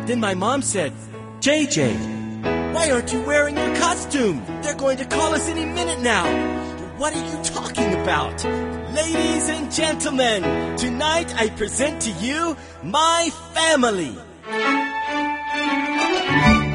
Then my mom said, JJ, why aren't you wearing your costume? They're going to call us any minute now. What are you talking about? Ladies and gentlemen, tonight I present to you my family.